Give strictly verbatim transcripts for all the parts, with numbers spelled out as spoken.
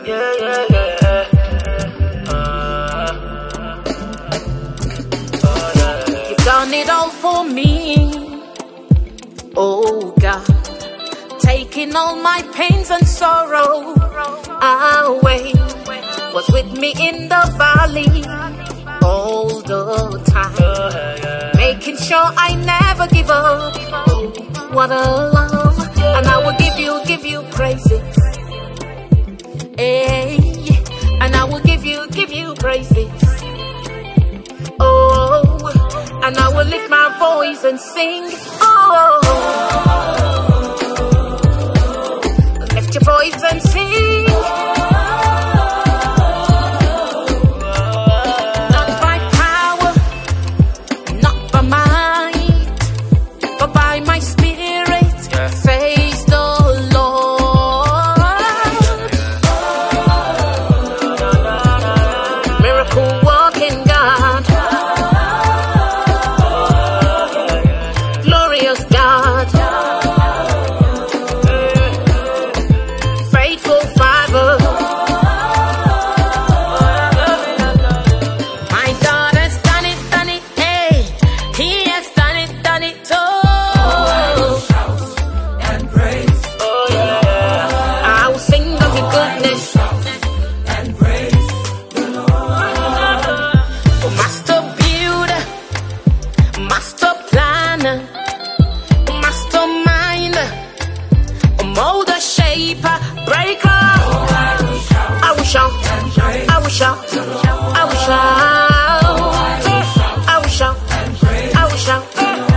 Yeah, yeah, yeah. Uh, oh, yeah. You've done it all for me, oh God, taking all my pains and sorrow away. Was with me in the valley all the time, making sure I never give up. Oh, what a love. And I will give you, give you praises. Hey, and I will give you, give you praises. Oh, and I will lift my voice and sing. Oh, lift your voice and sing. Not by power, not by might, but by my spirit. Face the Lord. Miracle working God, glorious God, faithful Father. My God has done it, done it, hey. He has done it, done it, oh. Molder, shaper, breaker. Oh, I will shout, I will shout, I will shout, I will shout, I will shout.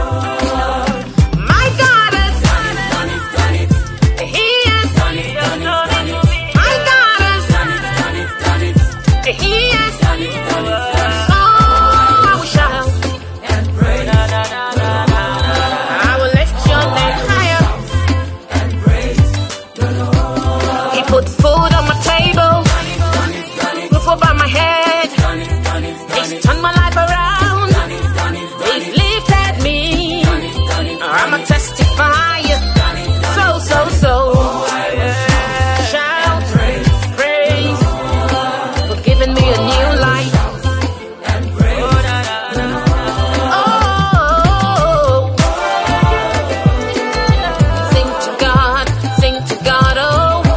My God has done it, done it, done it. He has done it, done it, done it. My God has done it, done it, done it. He has done it, done it, done it. Oh, I will shout and praise. I will lift your name higher. Put food on my table, roof over my head. He's turned my life around. He's lifted me. I'm a testifier. So, so, so. Shout, praise, for giving me a new life. Oh, sing to God, sing to God, oh.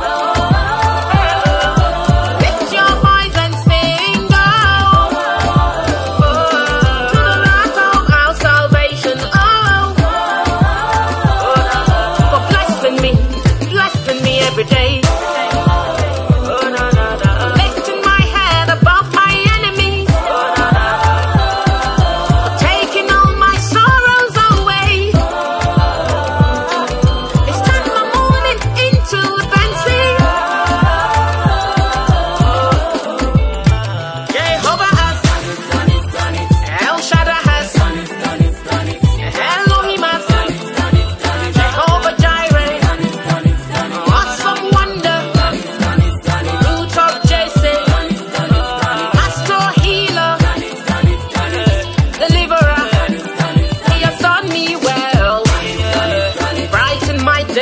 Every day, lifting my head above my enemies, taking all my sorrows away. It's turned my morning into a dancing. Jehovah has done it, done it. El Shaddai has done it, done it, done it. Elohim has done it, done it, done it. Jehovah Jireh.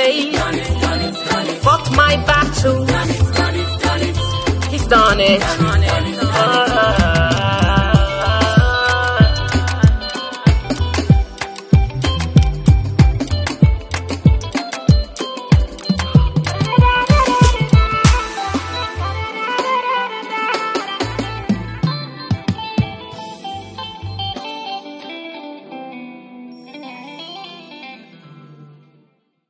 Fought my battle, he's done it.